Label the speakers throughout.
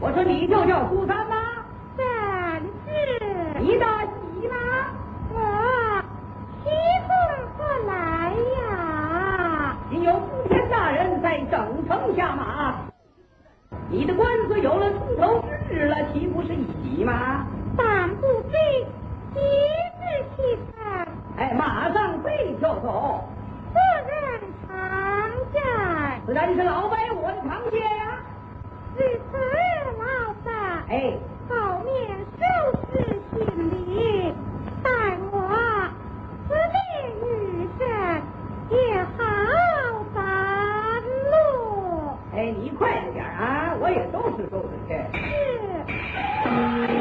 Speaker 1: 我说你就叫苏三吗？
Speaker 2: 正是。
Speaker 1: 你大喜吗？
Speaker 2: 我西风何来呀？
Speaker 1: 今有福田大人在正城下马，你的官司有了出头之日了，岂不是一喜吗？
Speaker 2: 但不非即日启程。
Speaker 1: 哎，马上飞就走。
Speaker 2: 何人常在？
Speaker 1: 自然是老伯我的堂姐呀。
Speaker 2: 是此老三。
Speaker 1: 哎，
Speaker 2: 后面收拾行李，待我辞别余生，也好赶路。
Speaker 1: 哎，你快点啊，我也收拾收拾去。
Speaker 2: 是。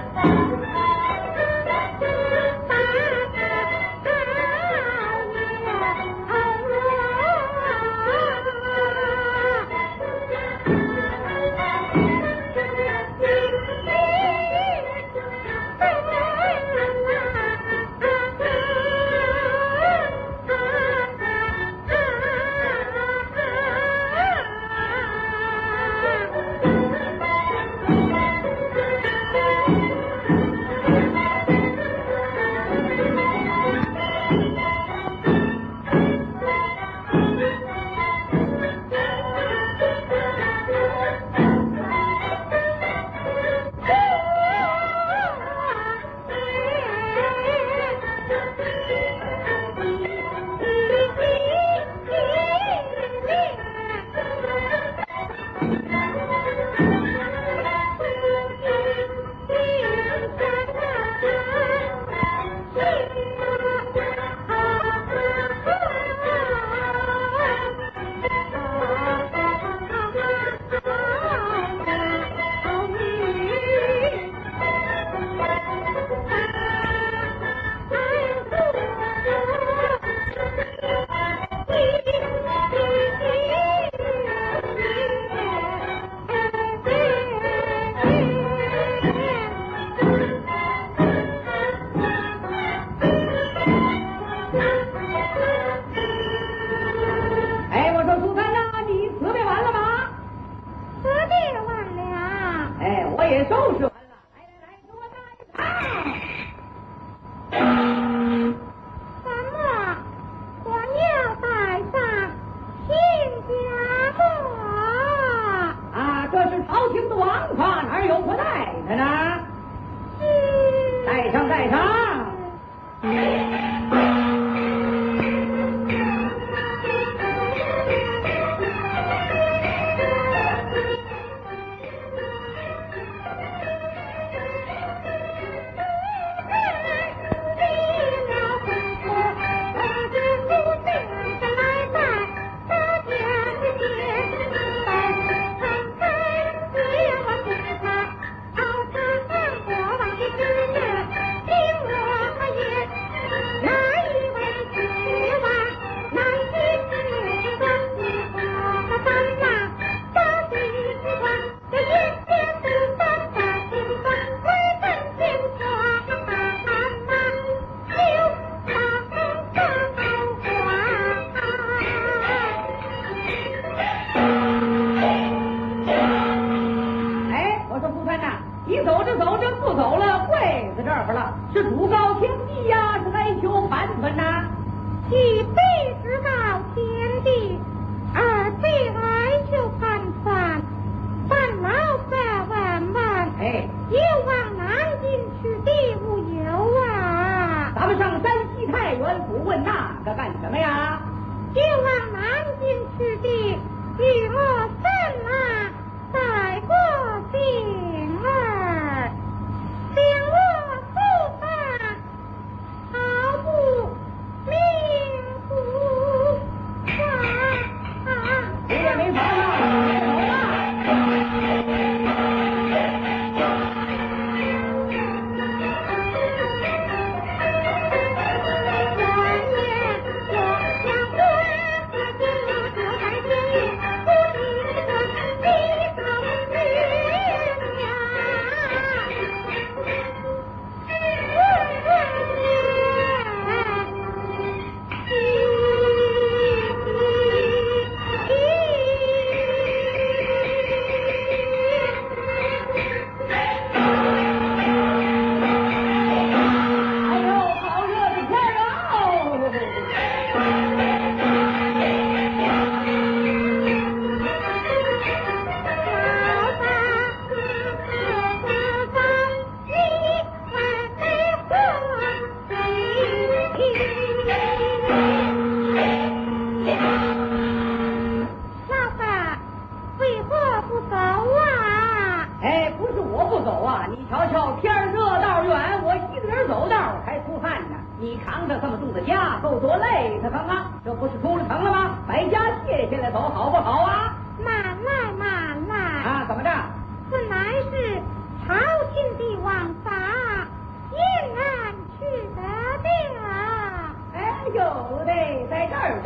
Speaker 2: 怎么着？此乃是朝廷的王法。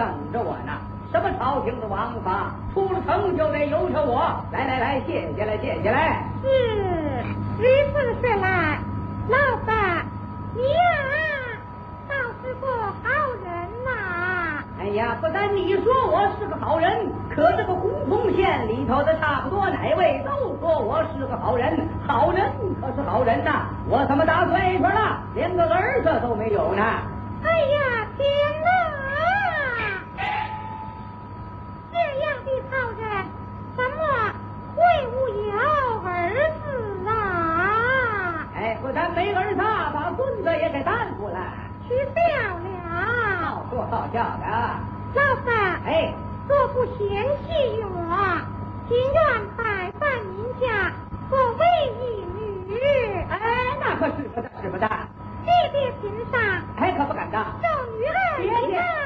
Speaker 1: 等着我呢。什么朝廷的王法，出了城就得由着我。来，谢下来。
Speaker 2: 是，如此说来，老板，你呀，倒是个好人呐。
Speaker 1: 哎呀，不但你说我是个好人，可这个洪洞县里头的差不多哪位都说我是个好人。好人可是好人呐，我怎么大岁数了，连个儿子都没有呢？
Speaker 2: 哎呀，天哪！这样的好人，怎么会无有儿子啊？
Speaker 1: 哎，不但没儿子，把孙子也给担负了。
Speaker 2: 取笑了。
Speaker 1: 好说好笑的。
Speaker 2: 老板，
Speaker 1: 哎，
Speaker 2: 若不嫌弃我，情愿拜拜您家，作为一女。
Speaker 1: 哎，那可是不得。
Speaker 2: 这别平上，
Speaker 1: 哎，可不敢当。
Speaker 2: 少女儿，
Speaker 1: 别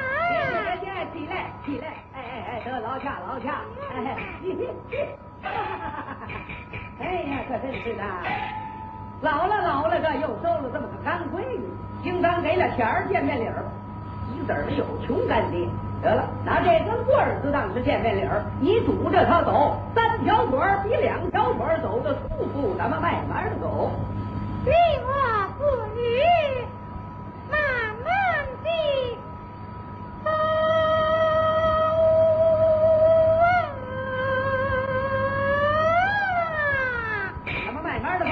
Speaker 1: 起来！哎，得劳驾。哎呀，可真是的，老了，这又收了这么个干闺女，应当给了钱儿见面礼儿，一子儿没有，穷干爹。得了，拿这根棍儿子当是见面礼儿，你拄着他走，3条腿比2条腿走的舒服，咱们慢慢的走。
Speaker 2: 你我父女慢慢地走啊！
Speaker 1: 咱们慢慢的走。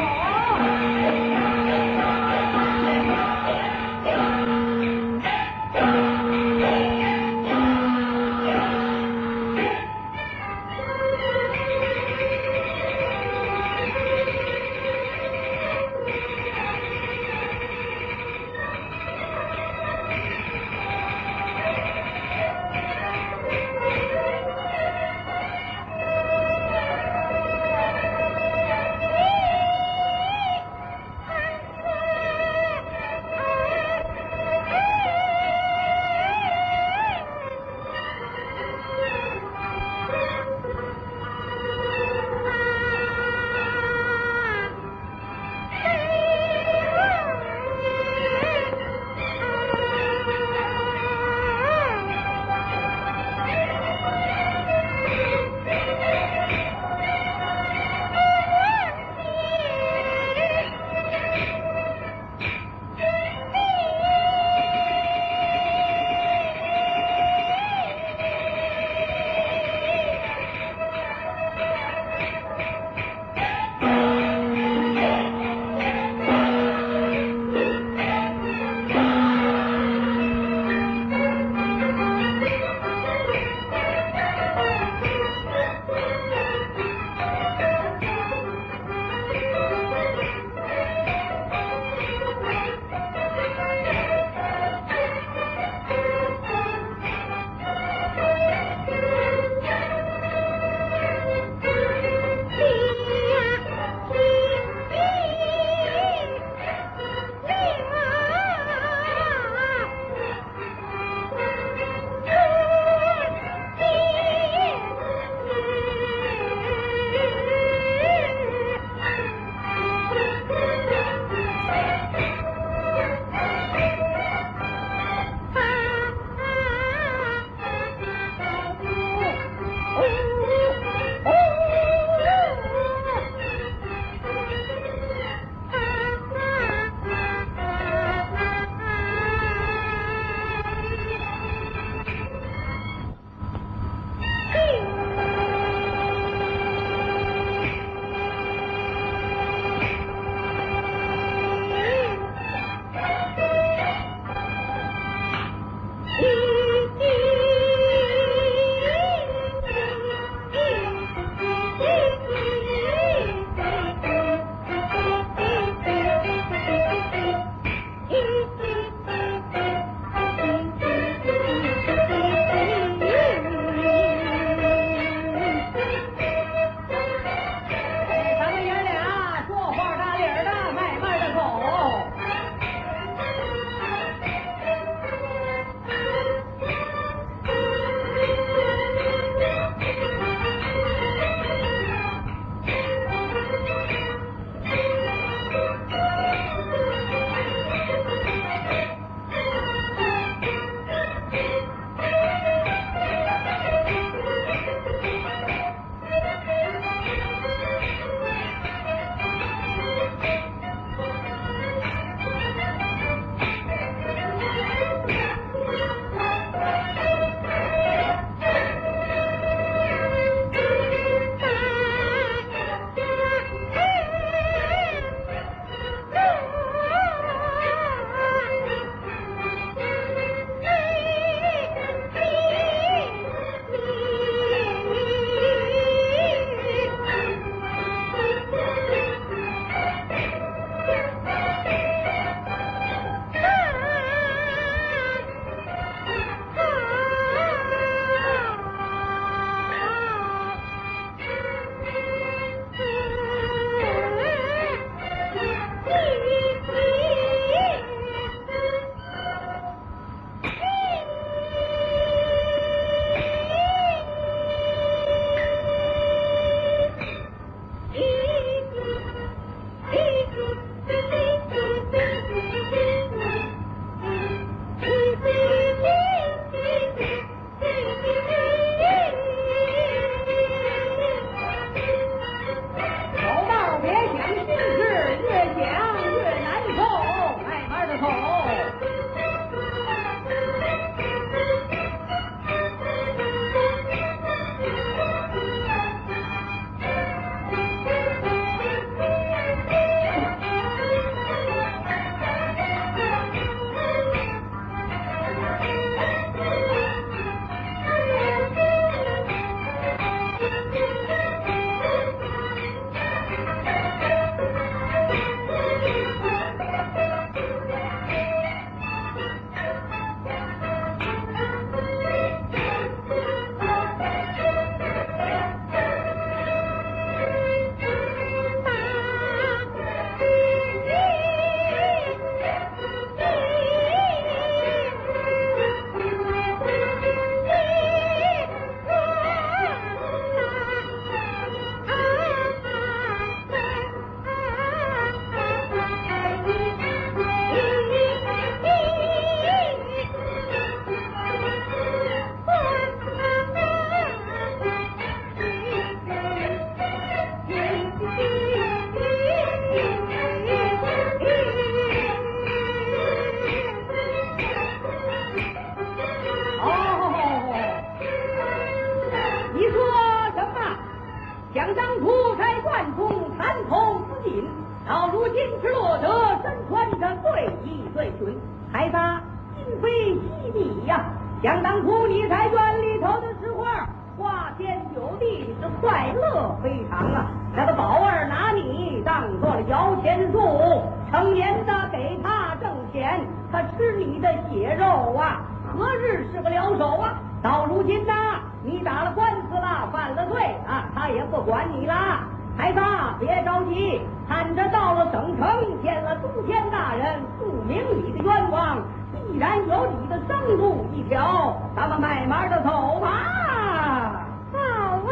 Speaker 1: 日是不了手啊。到如今呐，你打了官司了，犯了罪啊，他也不管你了。孩子，别着急，看着到了省城，见了督监大人，注明你的冤枉，必然有你的生路一条，咱们慢慢的走吧。
Speaker 2: 好啊。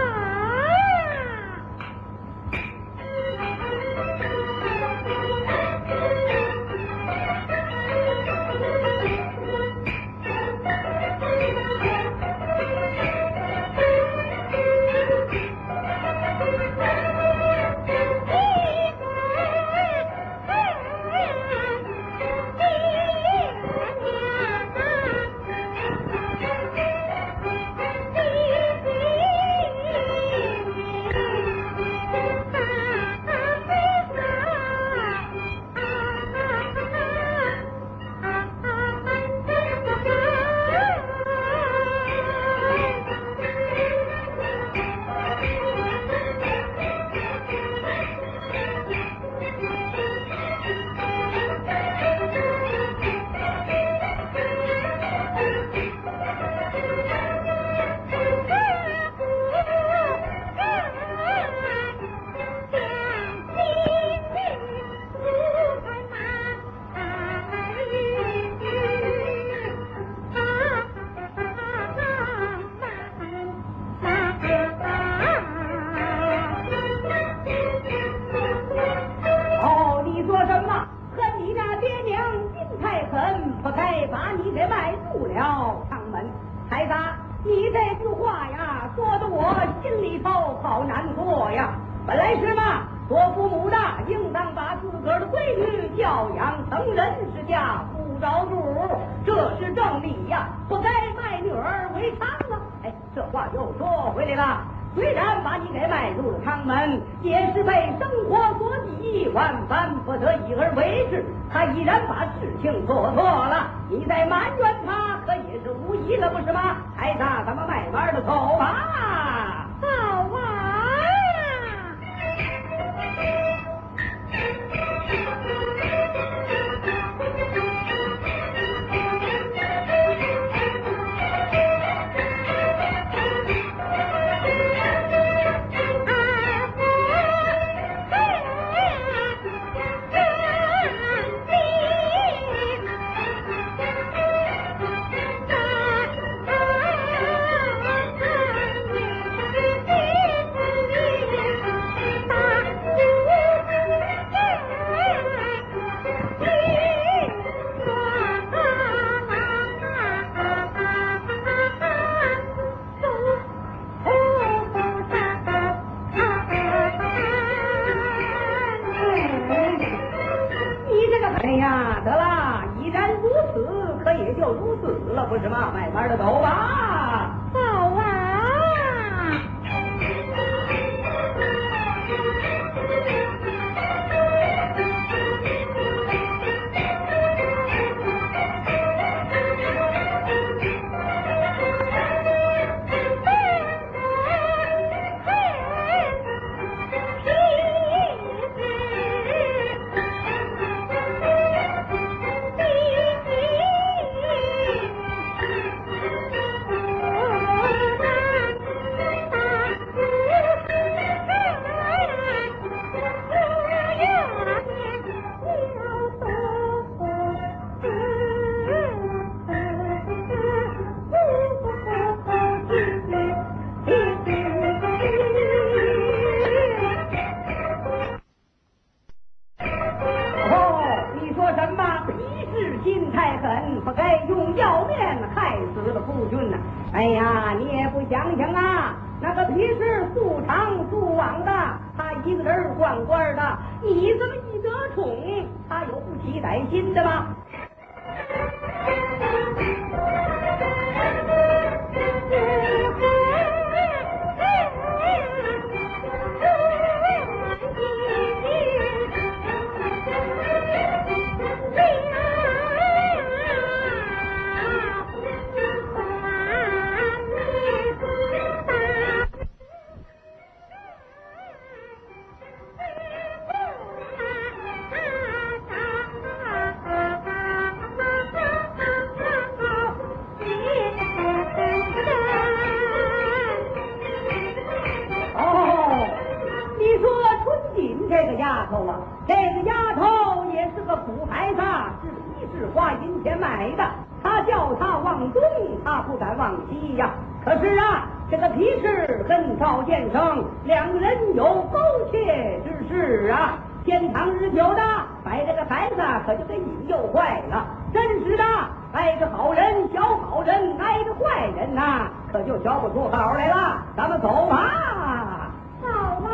Speaker 1: 苦孩子是皮是花银钱买的，他叫他往东，他不敢往西呀。可是啊，这个皮氏跟赵建生两个人有勾结之事啊，天长日久的，把这个孩子可就给引诱坏了。真是的，挨着好人小好人，挨着坏人呐，可就瞧不出好来了。咱们走吧。
Speaker 2: 走吧。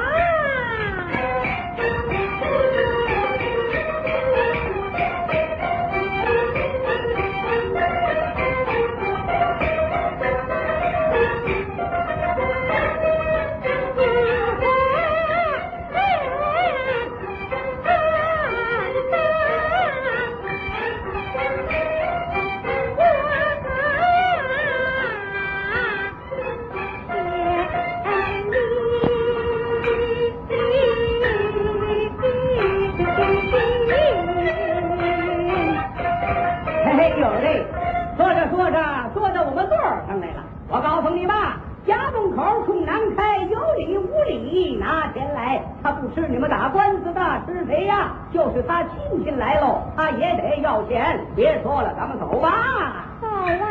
Speaker 1: 说到我们座上来了，我告诉你吧，家门口冲南开，有理无理拿钱来，他不吃你们打官司的，吃谁呀？就是他亲戚来喽，他也得要钱。别说了，咱们走吧。
Speaker 2: 走啊。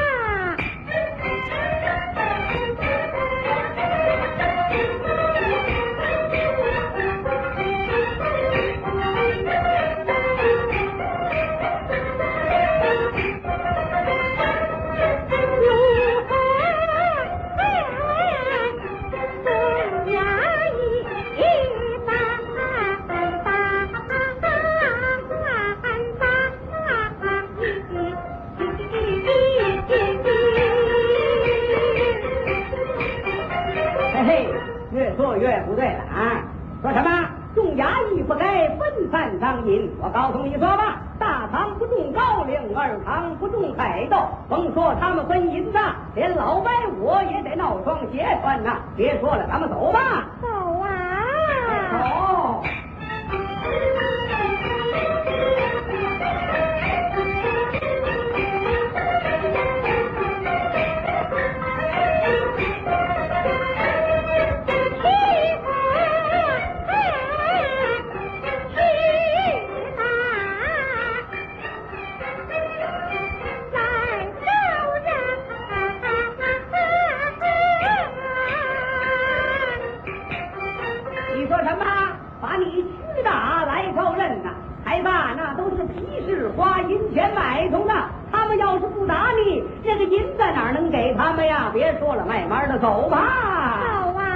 Speaker 1: 越不对了啊！说什么重衙役不该分散赃银？我告诉你说吧，大堂不重高粱，二堂不重海豆。甭说他们分银子，连老白我也得闹双鞋穿呐！别说了，咱们走吧。
Speaker 2: 走啊！
Speaker 1: 走。花银钱买通的，他们要是不打你，这个银在哪儿能给他们呀？别说了，慢慢的走吧。
Speaker 2: 走啊！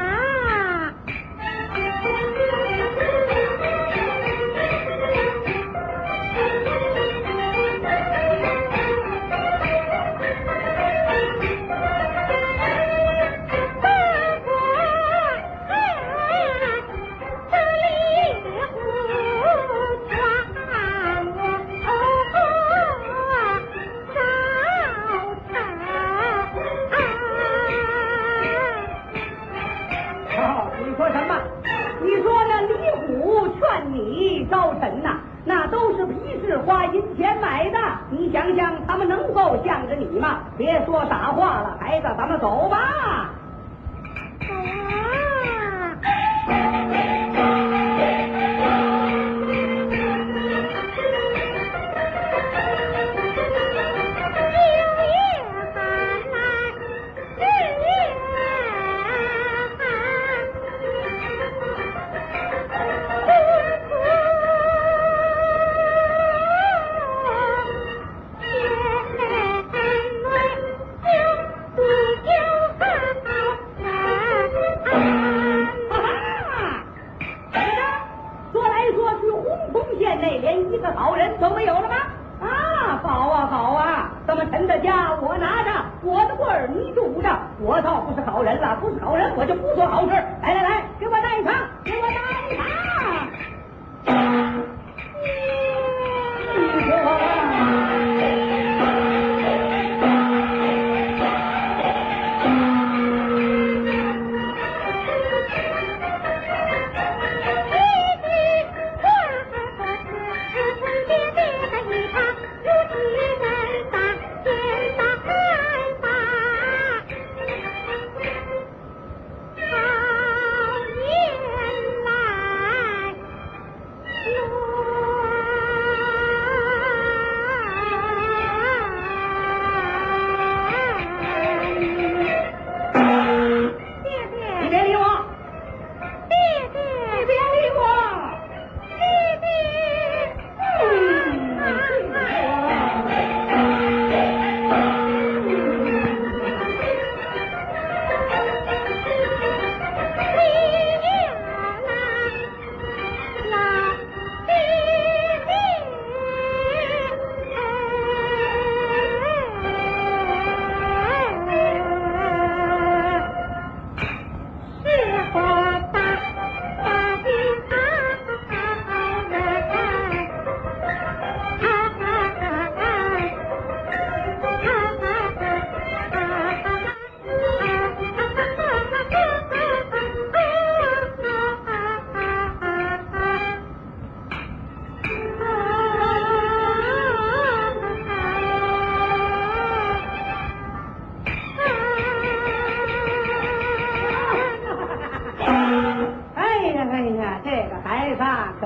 Speaker 1: 招臣呐，那都是皮氏花银钱买的，你想想他们能够向着你吗？别说傻话了，孩子，咱们走吧。
Speaker 2: 走啊！
Speaker 1: 我倒不是好人了，不是好人我就不做好事。来来来，给我带一场，给我带一场。你说我
Speaker 2: 好年来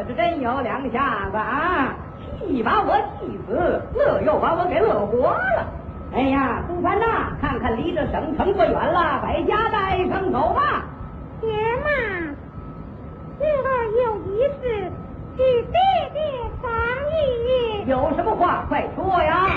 Speaker 1: 是真有两下子啊！气把我气死，乐又把我给乐活了。哎呀，苏三呐，看看离这省城不远了，把家带上走吧。
Speaker 2: 爹妈，女儿有一事与爹爹商议。
Speaker 1: 有什么话快说呀？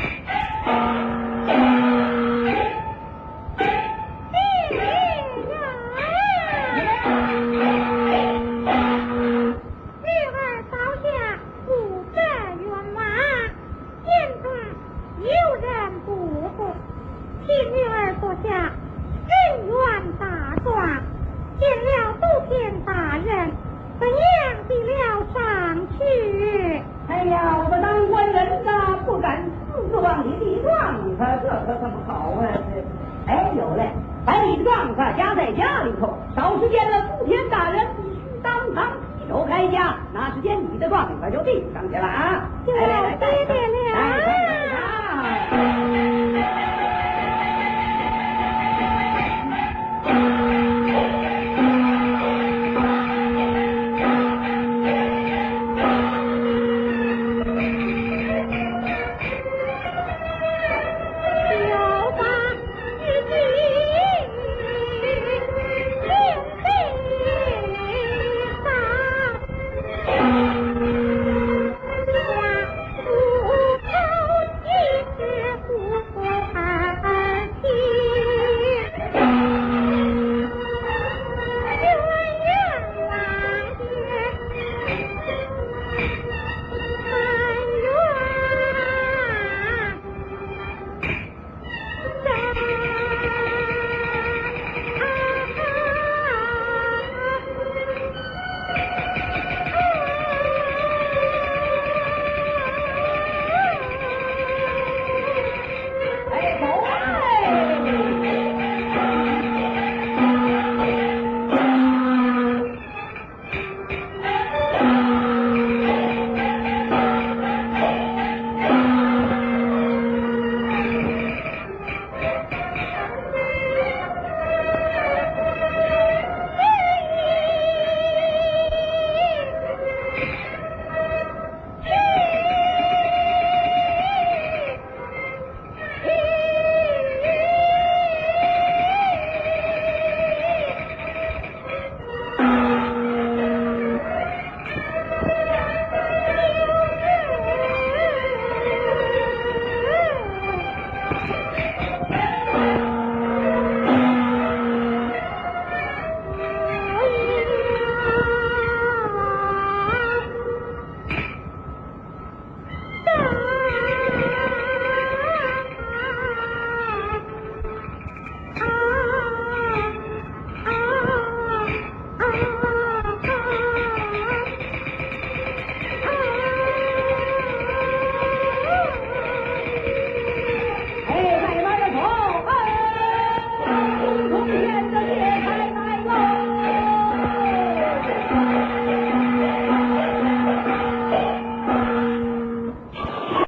Speaker 1: 这可怎么好啊？哎，有了，把你的状子夹在家里头，少时间了，祖天大人必须当堂劈手开家，那时间你的状子就递上去了啊！